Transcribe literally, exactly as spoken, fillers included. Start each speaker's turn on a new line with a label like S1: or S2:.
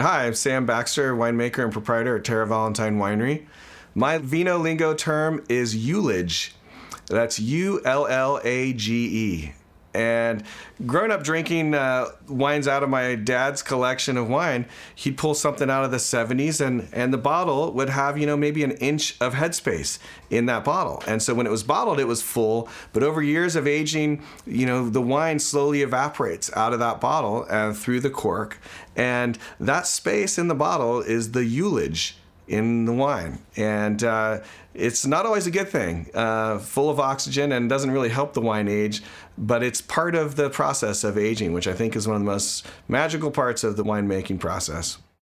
S1: Hi, I'm Sam Baxter, winemaker and proprietor at Terra Valentine Winery. My vino lingo term is Ullage. That's U L L A G E. And growing up drinking uh, wines out of my dad's collection of wine, he'd pull something out of the seventies and, and the bottle would have, you know, maybe an inch of headspace in that bottle. And so when it was bottled, it was full. But over years of aging, you know, the wine slowly evaporates out of that bottle and through the cork. And that space in the bottle is the Ullage in the wine. And uh, it's not always a good thing, uh, full of oxygen and doesn't really help the wine age, but it's part of the process of aging, which I think is one of the most magical parts of the winemaking process.